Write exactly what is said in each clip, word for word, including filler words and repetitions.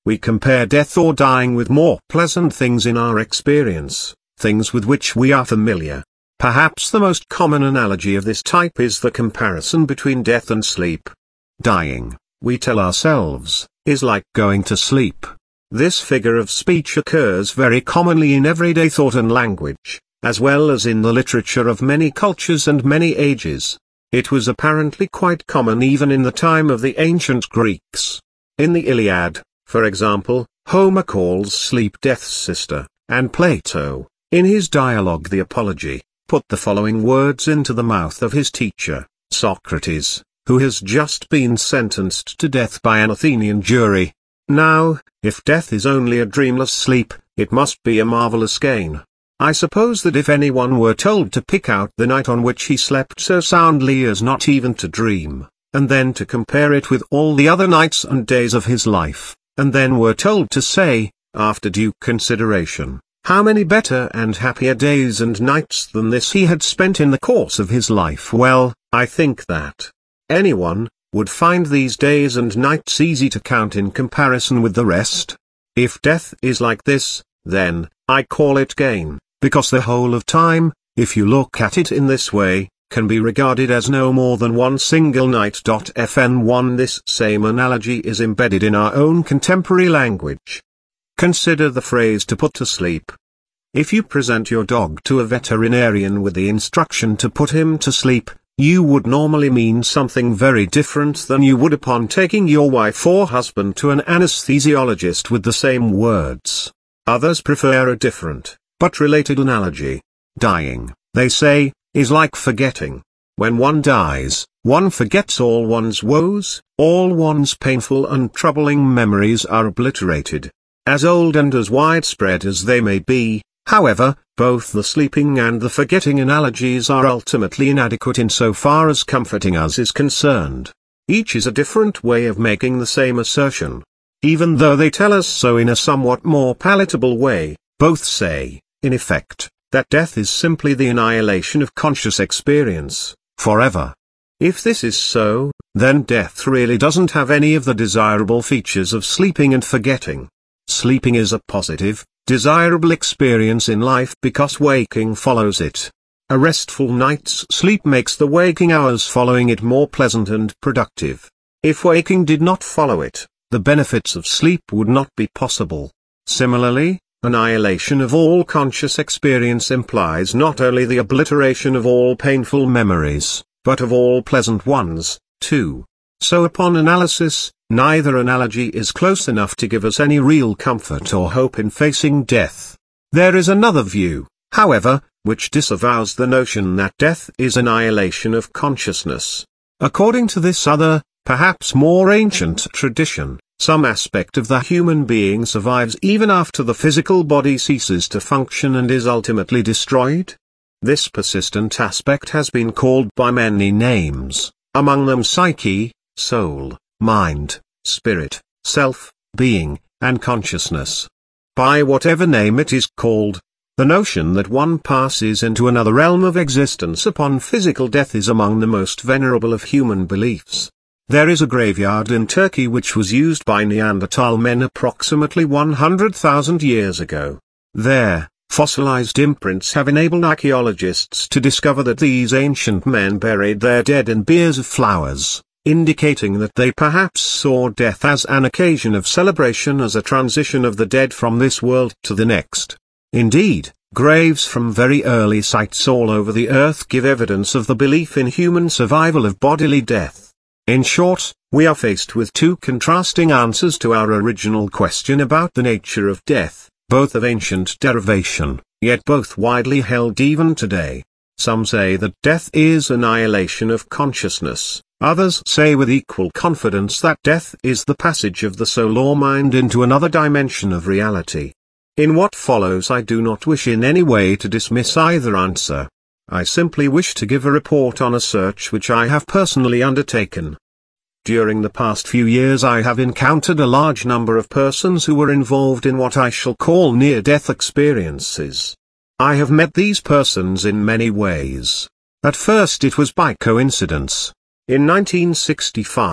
we compare death or dying with more pleasant things in our experience, things with which we are familiar. Perhaps the most common analogy of this type is the comparison between death and sleep. Dying, we tell ourselves, is like going to sleep. This figure of speech occurs very commonly in everyday thought and language, as well as in the literature of many cultures and many ages. It was apparently quite common even in the time of the ancient Greeks. In the Iliad, for example, Homer calls sleep death's sister, and Plato, in his dialogue The Apology, put the following words into the mouth of his teacher, Socrates, who has just been sentenced to death by an Athenian jury. Now, if death is only a dreamless sleep, it must be a marvelous gain. I suppose that if anyone were told to pick out the night on which he slept so soundly as not even to dream, and then to compare it with all the other nights and days of his life, and then were told to say, after due consideration, how many better and happier days and nights than this he had spent in the course of his life, well, I think that anyone would find these days and nights easy to count in comparison with the rest. If death is like this, then, I call it gain, because the whole of time, if you look at it in this way, can be regarded as no more than one single night. Fn one This same analogy is embedded in our own contemporary language. Consider the phrase to put to sleep. If you present your dog to a veterinarian with the instruction to put him to sleep, you would normally mean something very different than you would upon taking your wife or husband to an anesthesiologist with the same words. Others prefer a different, but related analogy. Dying, they say, is like forgetting. When one dies, one forgets all one's woes, all one's painful and troubling memories are obliterated. As old and as widespread as they may be, however, both the sleeping and the forgetting analogies are ultimately inadequate insofar as comforting us is concerned. Each is a different way of making the same assertion. Even though they tell us so in a somewhat more palatable way, both say, in effect, that death is simply the annihilation of conscious experience, forever. If this is so, then death really doesn't have any of the desirable features of sleeping and forgetting. Sleeping is a positive, desirable experience in life because waking follows it. A restful night's sleep makes the waking hours following it more pleasant and productive. If waking did not follow it, the benefits of sleep would not be possible. Similarly, annihilation of all conscious experience implies not only the obliteration of all painful memories, but of all pleasant ones, too. So upon analysis, neither analogy is close enough to give us any real comfort or hope in facing death. There is another view, however, which disavows the notion that death is annihilation of consciousness. According to this other, perhaps more ancient tradition, some aspect of the human being survives even after the physical body ceases to function and is ultimately destroyed. This persistent aspect has been called by many names, among them psyche, soul, mind, spirit, self, being, and consciousness. By whatever name it is called, the notion that one passes into another realm of existence upon physical death is among the most venerable of human beliefs. There is a graveyard in Turkey which was used by Neanderthal men approximately one hundred thousand years ago. There, fossilized imprints have enabled archaeologists to discover that these ancient men buried their dead in biers of flowers, indicating that they perhaps saw death as an occasion of celebration, as a transition of the dead from this world to the next. Indeed, graves from very early sites all over the earth give evidence of the belief in human survival of bodily death. In short, we are faced with two contrasting answers to our original question about the nature of death, both of ancient derivation, yet both widely held even today. Some say that death is annihilation of consciousness. Others say with equal confidence that death is the passage of the soul or mind into another dimension of reality. In what follows I do not wish in any way to dismiss either answer. I simply wish to give a report on a search which I have personally undertaken. During the past few years I have encountered a large number of persons who were involved in what I shall call near-death experiences. I have met these persons in many ways. At first it was by coincidence. In nineteen sixty-five,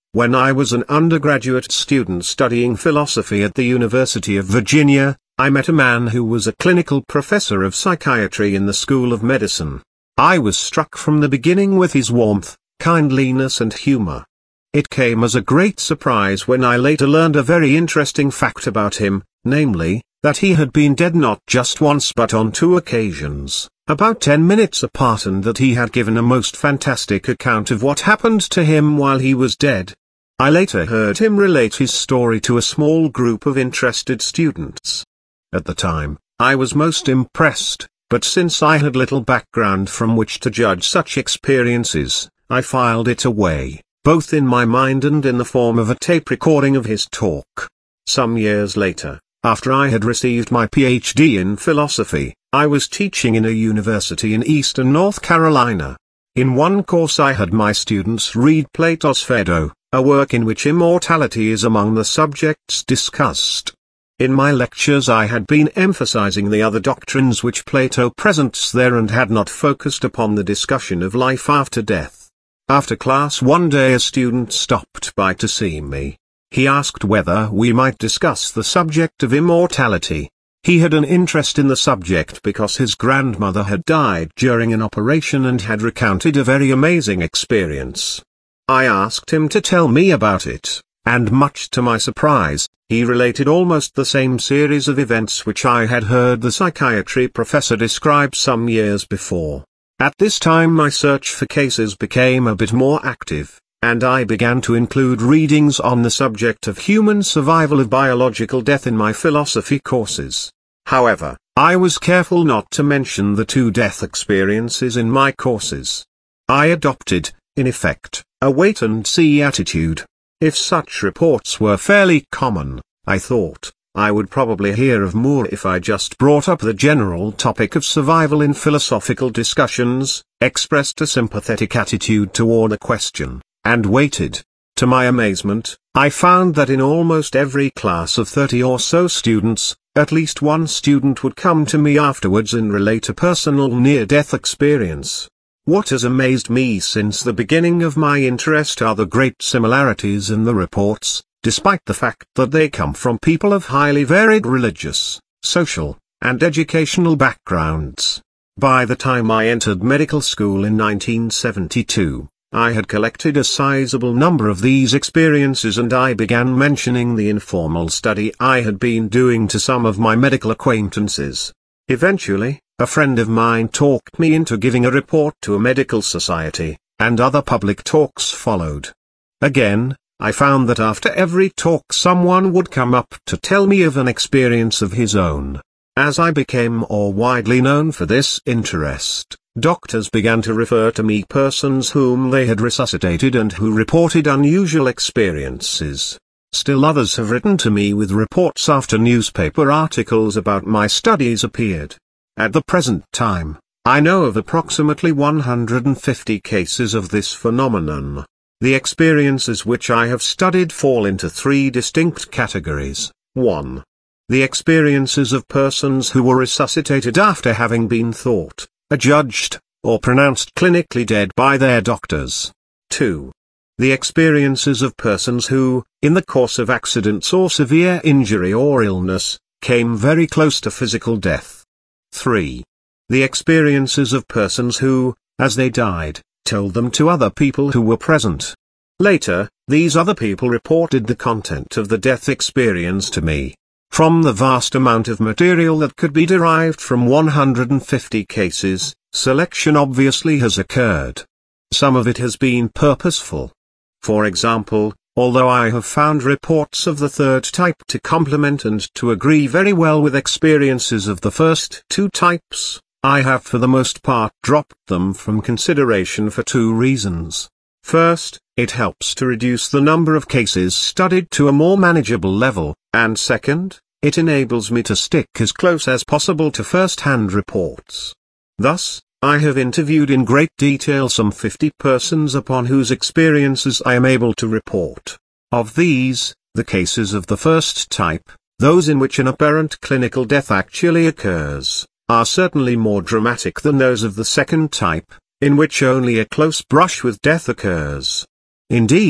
When I was an undergraduate student studying philosophy at the University of Virginia, I met a man who was a clinical professor of psychiatry in the School of Medicine. I was struck from the beginning with his warmth, kindliness and humor. It came as a great surprise when I later learned a very interesting fact about him, namely, that he had been dead not just once but on two occasions, about ten minutes apart, and that he had given a most fantastic account of what happened to him while he was dead. I later heard him relate his story to a small group of interested students. At the time, I was most impressed, but since I had little background from which to judge such experiences, I filed it away, both in my mind and in the form of a tape recording of his talk. Some years later, after I had received my P H D in philosophy, I was teaching in a university in eastern North Carolina. In one course I had my students read Plato's Phaedo, a work in which immortality is among the subjects discussed. In my lectures I had been emphasizing the other doctrines which Plato presents there and had not focused upon the discussion of life after death. After class one day a student stopped by to see me. He asked whether we might discuss the subject of immortality. He had an interest in the subject because his grandmother had died during an operation and had recounted a very amazing experience. I asked him to tell me about it, and much to my surprise, he related almost the same series of events which I had heard the psychiatry professor describe some years before. At this time my search for cases became a bit more active, and I began to include readings on the subject of human survival of biological death in my philosophy courses. However, I was careful not to mention the two death experiences in my courses. I adopted, in effect, a wait-and-see attitude. If such reports were fairly common, I thought, I would probably hear of more if I just brought up the general topic of survival in philosophical discussions, expressed a sympathetic attitude toward a question, and waited. To my amazement, I found that in almost every class of thirty or so students, at least one student would come to me afterwards and relate a personal near-death experience. What has amazed me since the beginning of my interest are the great similarities in the reports, despite the fact that they come from people of highly varied religious, social, and educational backgrounds. By the time I entered medical school in nineteen seventy-two, I had collected a sizable number of these experiences, and I began mentioning the informal study I had been doing to some of my medical acquaintances. Eventually, a friend of mine talked me into giving a report to a medical society, and other public talks followed. Again, I found that after every talk someone would come up to tell me of an experience of his own. As I became more widely known for this interest, doctors began to refer to me persons whom they had resuscitated and who reported unusual experiences. Still others have written to me with reports after newspaper articles about my studies appeared. At the present time, I know of approximately one hundred fifty cases of this phenomenon. The experiences which I have studied fall into three distinct categories. one. The experiences of persons who were resuscitated after having been thought, adjudged, or pronounced clinically dead by their doctors. two. The experiences of persons who, in the course of accidents or severe injury or illness, came very close to physical death. three. The experiences of persons who, as they died, told them to other people who were present. Later, these other people reported the content of the death experience to me. From the vast amount of material that could be derived from one hundred fifty cases, selection obviously has occurred. Some of it has been purposeful. For example, although I have found reports of the third type to complement and to agree very well with experiences of the first two types, I have for the most part dropped them from consideration for two reasons. First, it helps to reduce the number of cases studied to a more manageable level, and second, it enables me to stick as close as possible to first-hand reports. Thus, I have interviewed in great detail some fifty persons upon whose experiences I am able to report. Of these, the cases of the first type, those in which an apparent clinical death actually occurs, are certainly more dramatic than those of the second type, in which only a close brush with death occurs. Indeed,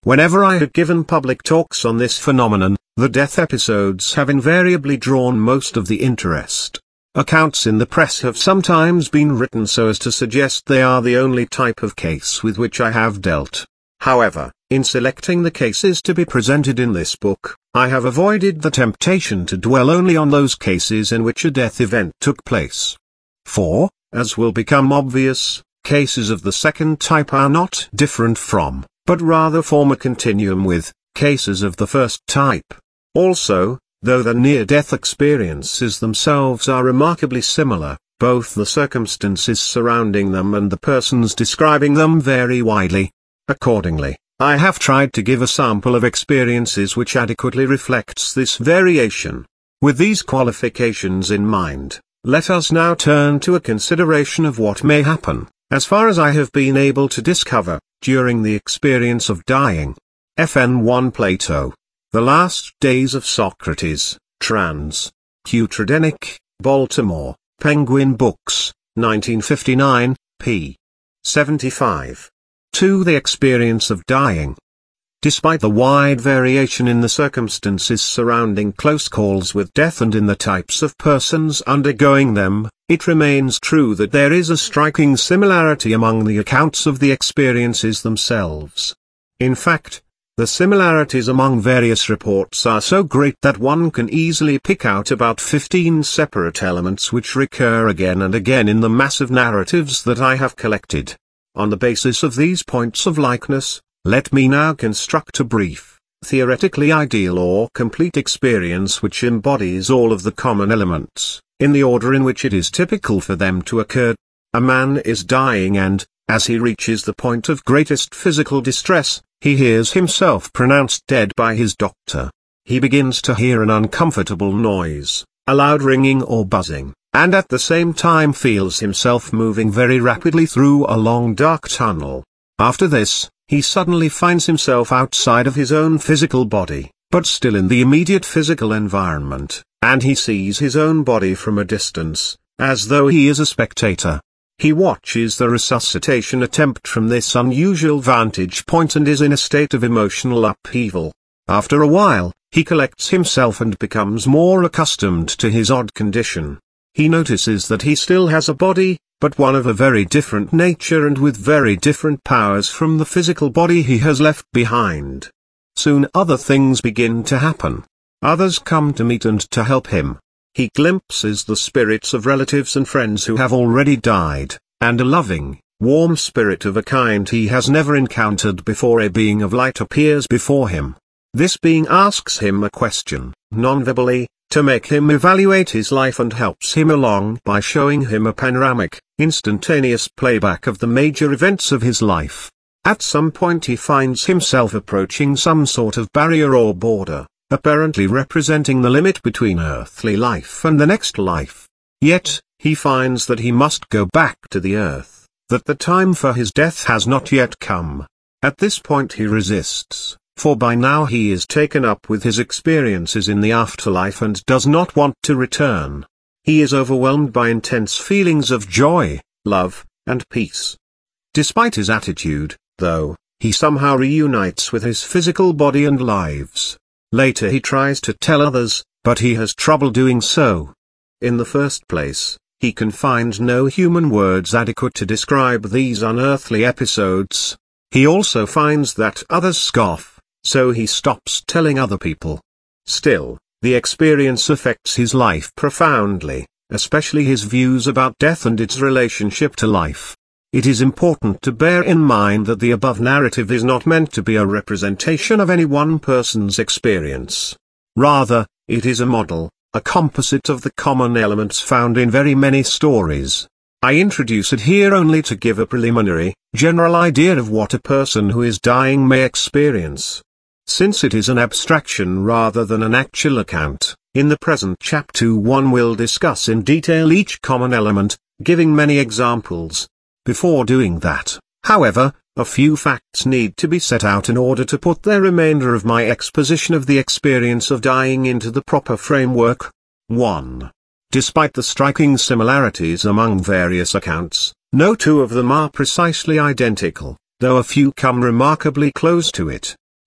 Whenever I have given public talks on this phenomenon, the death episodes have invariably drawn most of the interest. Accounts in the press have sometimes been written so as to suggest they are the only type of case with which I have dealt. However, in selecting the cases to be presented in this book, I have avoided the temptation to dwell only on those cases in which a death event took place. For, as will become obvious, cases of the second type are not different from, but rather form a continuum with, cases of the first type. Also, though the near-death experiences themselves are remarkably similar, both the circumstances surrounding them and the persons describing them vary widely. Accordingly, I have tried to give a sample of experiences which adequately reflects this variation. With these qualifications in mind, let us now turn to a consideration of what may happen, as far as I have been able to discover, during the experience of dying. F N one Plato. The Last Days of Socrates, trans. Hugh Tredennick, Baltimore, Penguin Books, nineteen fifty-nine, p. seventy-five. two The experience of dying. Despite the wide variation in the circumstances surrounding close calls with death and in the types of persons undergoing them, it remains true that there is a striking similarity among the accounts of the experiences themselves. In fact, the similarities among various reports are so great that one can easily pick out about fifteen separate elements which recur again and again in the massive narratives that I have collected. On the basis of these points of likeness, let me now construct a brief, theoretically ideal or complete experience which embodies all of the common elements, in the order in which it is typical for them to occur. A man is dying and, as he reaches the point of greatest physical distress, he hears himself pronounced dead by his doctor. He begins to hear an uncomfortable noise, a loud ringing or buzzing, and at the same time feels himself moving very rapidly through a long dark tunnel. After this, he suddenly finds himself outside of his own physical body, but still in the immediate physical environment, and he sees his own body from a distance, as though he is a spectator. He watches the resuscitation attempt from this unusual vantage point and is in a state of emotional upheaval. After a while, he collects himself and becomes more accustomed to his odd condition. He notices that he still has a body, but one of a very different nature and with very different powers from the physical body he has left behind. Soon other things begin to happen. Others come to meet and to help him. He glimpses the spirits of relatives and friends who have already died, and a loving, warm spirit of a kind he has never encountered before, a being of light, appears before him. This being asks him a question, non-verbally, to make him evaluate his life and helps him along by showing him a panoramic, instantaneous playback of the major events of his life. At some point he finds himself approaching some sort of barrier or border, apparently representing the limit between earthly life and the next life. Yet, he finds that he must go back to the earth, that the time for his death has not yet come. At this point he resists, for by now he is taken up with his experiences in the afterlife and does not want to return. He is overwhelmed by intense feelings of joy, love, and peace. Despite his attitude, though, he somehow reunites with his physical body and lives. Later he tries to tell others, but he has trouble doing so. In the first place, he can find no human words adequate to describe these unearthly episodes. He also finds that others scoff, so he stops telling other people. Still, the experience affects his life profoundly, especially his views about death and its relationship to life. It is important to bear in mind that the above narrative is not meant to be a representation of any one person's experience. Rather, it is a model, a composite of the common elements found in very many stories. I introduce it here only to give a preliminary, general idea of what a person who is dying may experience. Since it is an abstraction rather than an actual account, in the present chapter one will discuss in detail each common element, giving many examples. Before doing that, however, a few facts need to be set out in order to put the remainder of my exposition of the experience of dying into the proper framework. one. Despite the striking similarities among various accounts, no two of them are precisely identical, though a few come remarkably close to it.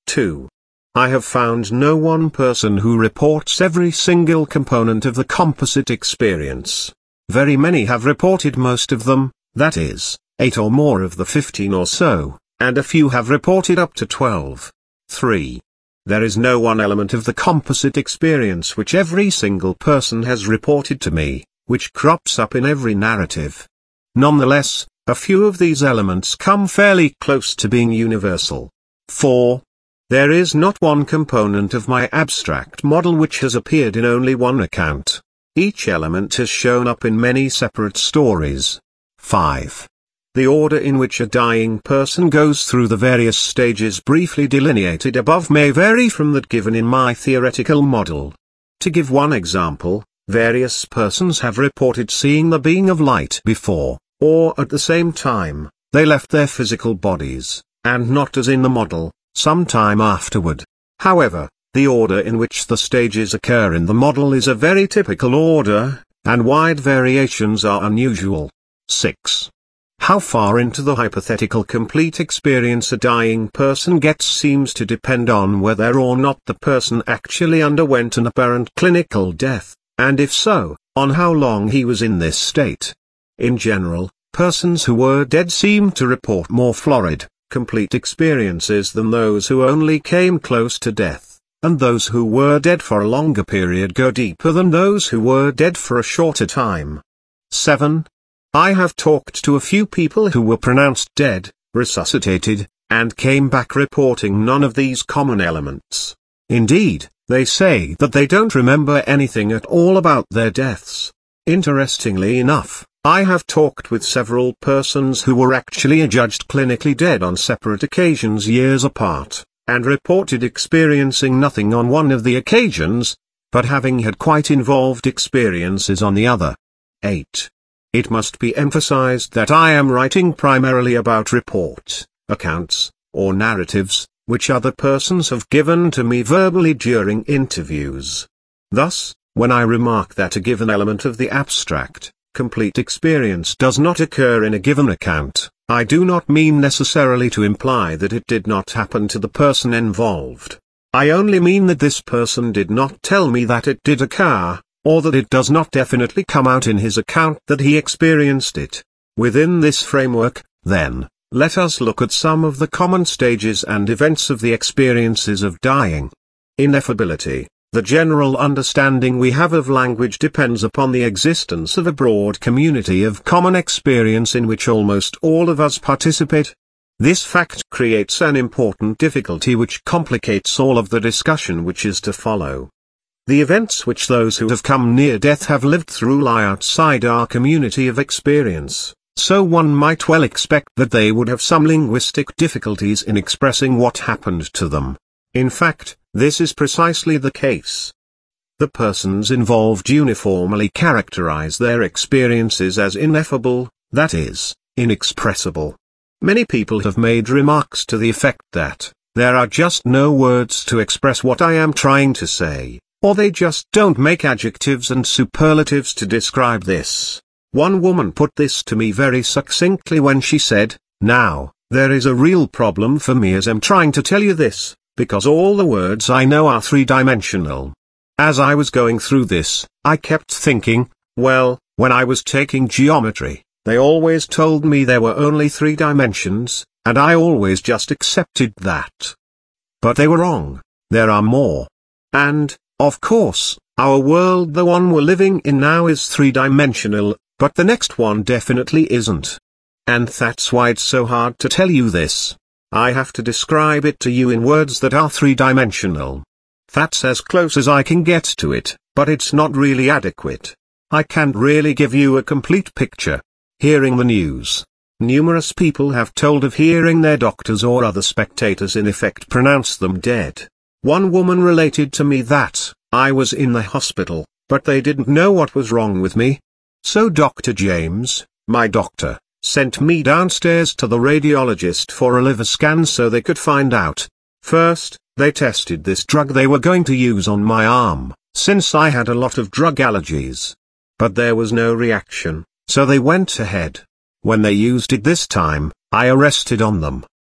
two. I have found no one person who reports every single component of the composite experience. Very many have reported most of them, that is, eight or more of the fifteen or so, and a few have reported up to twelve. three. There is no one element of the composite experience which every single person has reported to me, which crops up in every narrative. Nonetheless, a few of these elements come fairly close to being universal. four. There is not one component of my abstract model which has appeared in only one account. Each element has shown up in many separate stories. five. The order in which a dying person goes through the various stages briefly delineated above may vary from that given in my theoretical model. To give one example, various persons have reported seeing the being of light before, or at the same time, they left their physical bodies, and not as in the model, some time afterward. However, the order in which the stages occur in the model is a very typical order, and wide variations are unusual. six. How far into the hypothetical complete experience a dying person gets seems to depend on whether or not the person actually underwent an apparent clinical death, and if so, on how long he was in this state. In general, persons who were dead seem to report more florid, complete experiences than those who only came close to death, and those who were dead for a longer period go deeper than those who were dead for a shorter time. seven. I have talked to a few people who were pronounced dead, resuscitated, and came back reporting none of these common elements. Indeed, they say that they don't remember anything at all about their deaths. Interestingly enough, I have talked with several persons who were actually adjudged clinically dead on separate occasions years apart, and reported experiencing nothing on one of the occasions, but having had quite involved experiences on the other. eight. It must be emphasized that I am writing primarily about report, accounts, or narratives, which other persons have given to me verbally during interviews. Thus, when I remark that a given element of the abstract, complete experience does not occur in a given account, I do not mean necessarily to imply that it did not happen to the person involved. I only mean that this person did not tell me that it did occur, or that it does not definitely come out in his account that he experienced it. Within this framework, then, let us look at some of the common stages and events of the experiences of dying. Ineffability. The general understanding we have of language depends upon the existence of a broad community of common experience in which almost all of us participate. This fact creates an important difficulty which complicates all of the discussion which is to follow. The events which those who have come near death have lived through lie outside our community of experience, so one might well expect that they would have some linguistic difficulties in expressing what happened to them. In fact, this is precisely the case. The persons involved uniformly characterize their experiences as ineffable, that is, inexpressible. Many people have made remarks to the effect that, there are just no words to express what I am trying to say, or they just don't make adjectives and superlatives to describe this. One woman put this to me very succinctly when she said, "Now, there is a real problem for me as I'm trying to tell you this, because all the words I know are three-dimensional." As I was going through this, I kept thinking, well, when I was taking geometry, they always told me there were only three dimensions, and I always just accepted that. But they were wrong. There are more. And, of course, our world, the one we're living in now, is three-dimensional, but the next one definitely isn't. And that's why it's so hard to tell you this. I have to describe it to you in words that are three-dimensional. That's as close as I can get to it, but it's not really adequate. I can't really give you a complete picture. Hearing the news. Numerous people have told of hearing their doctors or other spectators in effect pronounce them dead. One woman related to me that, I was in the hospital, but they didn't know what was wrong with me. So Doctor James, my doctor, sent me downstairs to the radiologist for a liver scan so they could find out. First, they tested this drug they were going to use on my arm, since I had a lot of drug allergies. But there was no reaction, so they went ahead. When they used it this time, I arrested on them.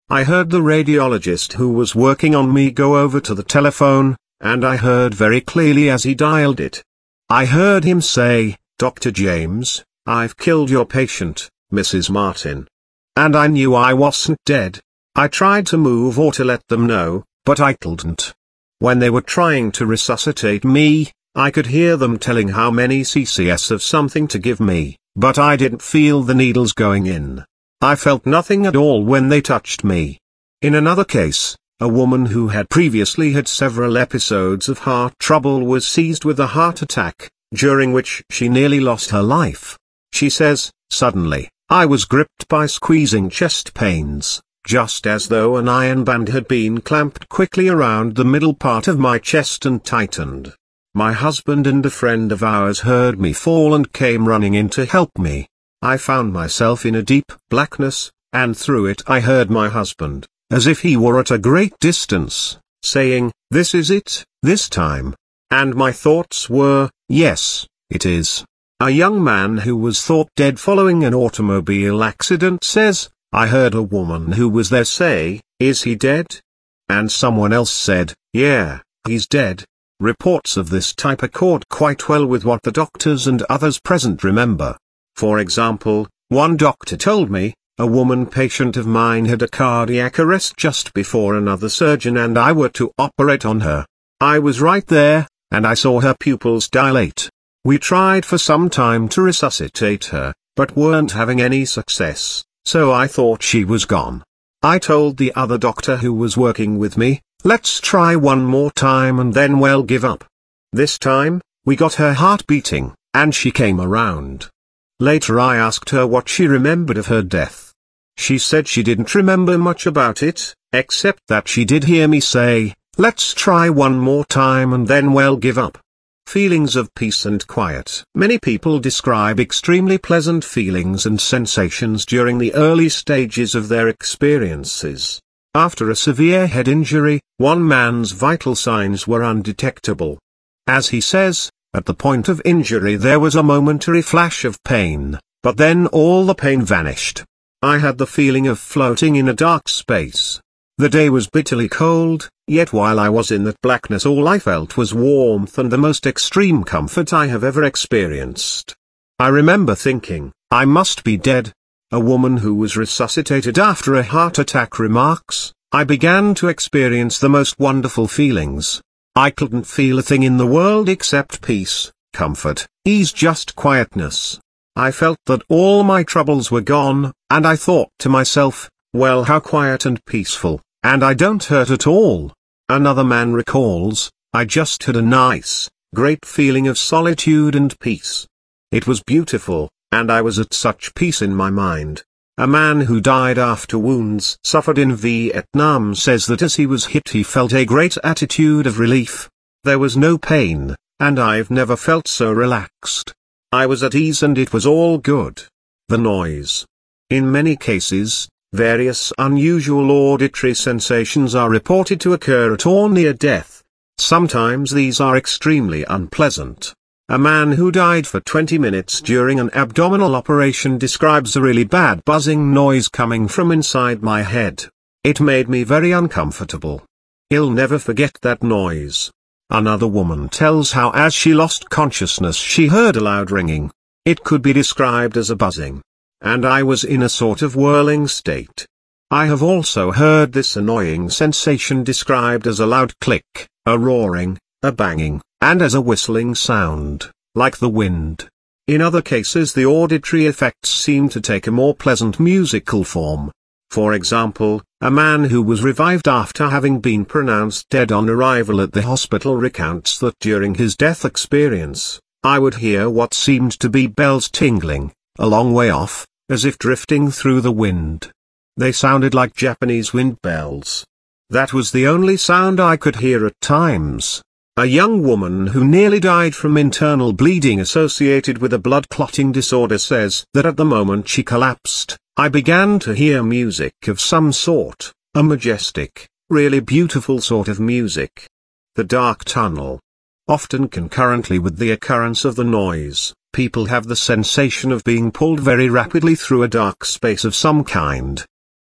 I heard the radiologist who was working on me go over to the telephone, and I heard very clearly as he dialed it. I heard him say, "Doctor James, I've killed your patient, Missus Martin." And I knew I wasn't dead. I tried to move or to let them know, but I couldn't. When they were trying to resuscitate me, I could hear them telling how many cc's of something to give me, but I didn't feel the needles going in. I felt nothing at all when they touched me. In another case, a woman who had previously had several episodes of heart trouble was seized with a heart attack, during which she nearly lost her life. She says, "Suddenly, I was gripped by squeezing chest pains, just as though an iron band had been clamped quickly around the middle part of my chest and tightened. My husband and a friend of ours heard me fall and came running in to help me. I found myself in a deep blackness, and through it I heard my husband, as if he were at a great distance, saying, 'This is it, this time.' And my thoughts were, 'Yes, it is.'" A young man who was thought dead following an automobile accident says, "I heard a woman who was there say, 'Is he dead?' And someone else said, 'Yeah, he's dead.'" Reports of this type accord quite well with what the doctors and others present remember. For example, one doctor told me, "A woman patient of mine had a cardiac arrest just before another surgeon and I were to operate on her. I was right there, and I saw her pupils dilate. We tried for some time to resuscitate her, but weren't having any success, so I thought she was gone. I told the other doctor who was working with me, 'Let's try one more time and then we'll give up.' This time, we got her heart beating, and she came around. Later I asked her what she remembered of her death. She said she didn't remember much about it, except that she did hear me say, 'Let's try one more time and then we'll give up.'" Feelings of peace and quiet. Many people describe extremely pleasant feelings and sensations during the early stages of their experiences. After a severe head injury, one man's vital signs were undetectable. As he says, "At the point of injury there was a momentary flash of pain, but then all the pain vanished. I had the feeling of floating in a dark space. The day was bitterly cold, yet while I was in that blackness all I felt was warmth and the most extreme comfort I have ever experienced. I remember thinking, I must be dead." A woman who was resuscitated after a heart attack remarks, "I began to experience the most wonderful feelings. I couldn't feel a thing in the world except peace, comfort, ease, just quietness. I felt that all my troubles were gone, and I thought to myself, well, how quiet and peaceful, and I don't hurt at all." Another man recalls, "I just had a nice, great feeling of solitude and peace. It was beautiful, and I was at such peace in my mind." A man who died after wounds suffered in Vietnam says that as he was hit he felt a great attitude of relief. "There was no pain, and I've never felt so relaxed. I was at ease and it was all good." The noise. In many cases, various unusual auditory sensations are reported to occur at or near death. Sometimes these are extremely unpleasant. A man who died for twenty minutes during an abdominal operation describes a really bad buzzing noise coming from inside my head. "It made me very uncomfortable. I'll never forget that noise." Another woman tells how as she lost consciousness she heard a loud ringing. It could be described as a buzzing. "And I was in a sort of whirling state." I have also heard this annoying sensation described as a loud click, a roaring, a banging, and as a whistling sound, like the wind. In other cases the auditory effects seem to take a more pleasant musical form. For example, a man who was revived after having been pronounced dead on arrival at the hospital recounts that during his death experience, "I would hear what seemed to be bells tingling, a long way off, as if drifting through the wind. They sounded like Japanese wind bells. That was the only sound I could hear at times." A young woman who nearly died from internal bleeding associated with a blood clotting disorder says that at the moment she collapsed, "I began to hear music of some sort, a majestic, really beautiful sort of music." The dark tunnel. Often concurrently with the occurrence of the noise, people have the sensation of being pulled very rapidly through a dark space of some kind.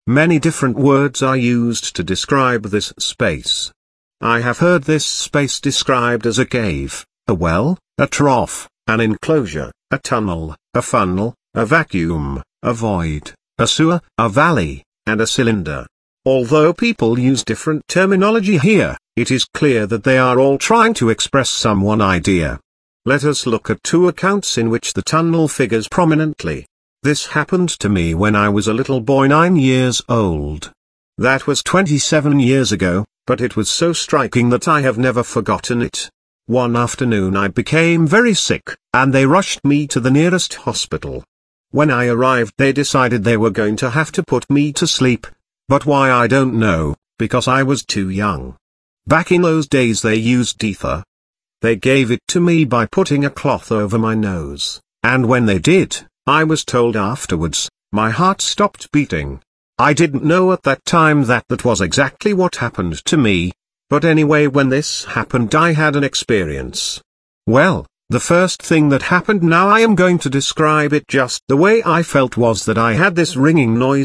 Many different words are used to describe this space. I have heard this space described as a cave, a well, a trough, an enclosure, a tunnel, a funnel, a vacuum, a void, a sewer, a valley, and a cylinder. Although people use different terminology here, it is clear that they are all trying to express some one idea. Let us look at two accounts in which the tunnel figures prominently. This happened to me when I was a little boy nine years old. That was twenty-seven years ago, but it was so striking that I have never forgotten it. One afternoon I became very sick, and they rushed me to the nearest hospital. When I arrived they decided they were going to have to put me to sleep, but why I don't know, because I was too young. Back in those days they used ether. They gave it to me by putting a cloth over my nose, and when they did, I was told afterwards, my heart stopped beating. I didn't know at that time that that was exactly what happened to me, but anyway when this happened I had an experience. Well, the first thing that happened, now I am going to describe it just the way I felt, was that I had this ringing noise,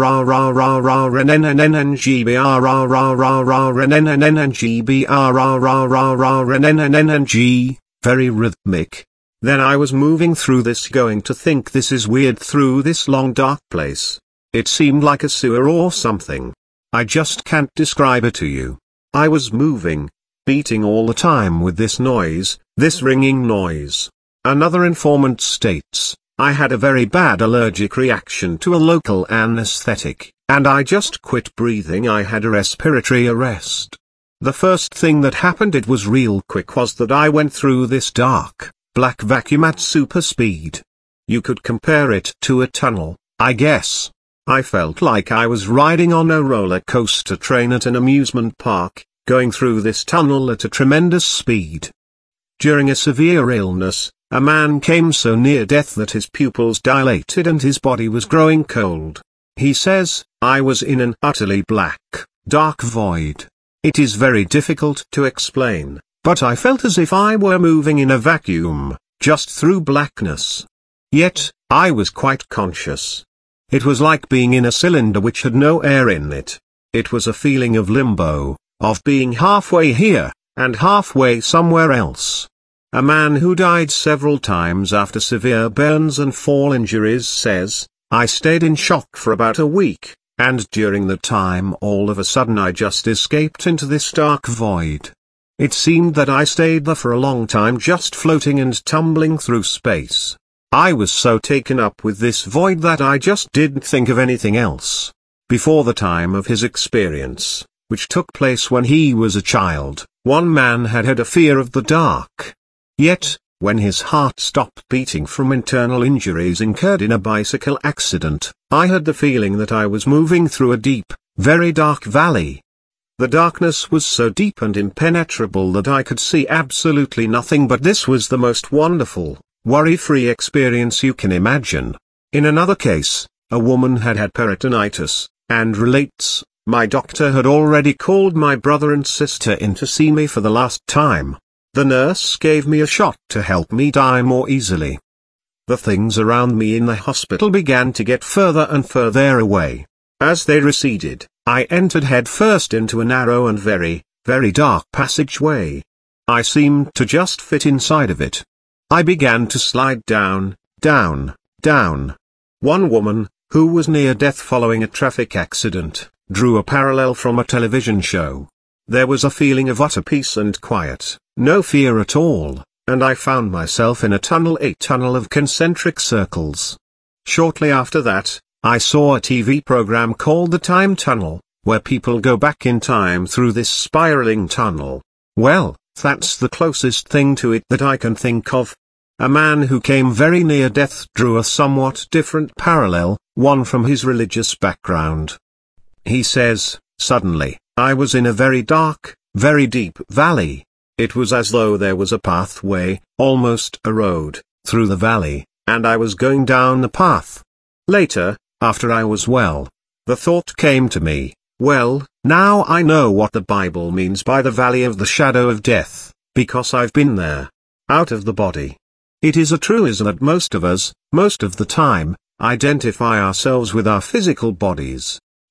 very rhythmic. Then I was moving through this, going to think this is weird, through this long dark place. It seemed like a sewer or something. I just can't describe it to you. I was moving, beating all the time with this noise, this ringing noise. Another informant states, I had a very bad allergic reaction to a local anesthetic, and I just quit breathing. I had a respiratory arrest. The first thing that happened, it was real quick, was that I went through this dark, black vacuum at super speed. You could compare it to a tunnel, I guess. I felt like I was riding on a roller coaster train at an amusement park, going through this tunnel at a tremendous speed. During a severe illness, a man came so near death that his pupils dilated and his body was growing cold. He says, I was in an utterly black, dark void. It is very difficult to explain, but I felt as if I were moving in a vacuum, just through blackness. Yet, I was quite conscious. It was like being in a cylinder which had no air in it. It was a feeling of limbo, of being halfway here, and halfway somewhere else. A man who died several times after severe burns and fall injuries says, I stayed in shock for about a week, and during the time all of a sudden I just escaped into this dark void. It seemed that I stayed there for a long time, just floating and tumbling through space. I was so taken up with this void that I just didn't think of anything else. Before the time of his experience, which took place when he was a child, one man had had a fear of the dark. Yet, when his heart stopped beating from internal injuries incurred in a bicycle accident, I had the feeling that I was moving through a deep, very dark valley. The darkness was so deep and impenetrable that I could see absolutely nothing, but this was the most wonderful, worry-free experience you can imagine. In another case, a woman had had peritonitis, and relates, my doctor had already called my brother and sister in to see me for the last time. The nurse gave me a shot to help me die more easily. The things around me in the hospital began to get further and further away. As they receded, I entered headfirst into a narrow and very, very dark passageway. I seemed to just fit inside of it. I began to slide down, down, down. One woman, who was near death following a traffic accident, drew a parallel from a television show. There was a feeling of utter peace and quiet, no fear at all, and I found myself in a tunnel, a tunnel of concentric circles. Shortly after that, I saw a T V program called The Time Tunnel, where people go back in time through this spiraling tunnel. Well, that's the closest thing to it that I can think of. A man who came very near death drew a somewhat different parallel, one from his religious background. He says, suddenly, I was in a very dark, very deep valley. It was as though there was a pathway, almost a road, through the valley, and I was going down the path. Later, after I was well, the thought came to me, well, now I know what the Bible means by the valley of the shadow of death, because I've been there, out of the body. It is a truism that most of us, most of the time, identify ourselves with our physical bodies.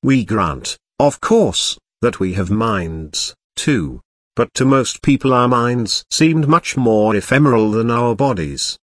We grant, of course, that we have minds, too. But to most people our minds seemed much more ephemeral than our bodies.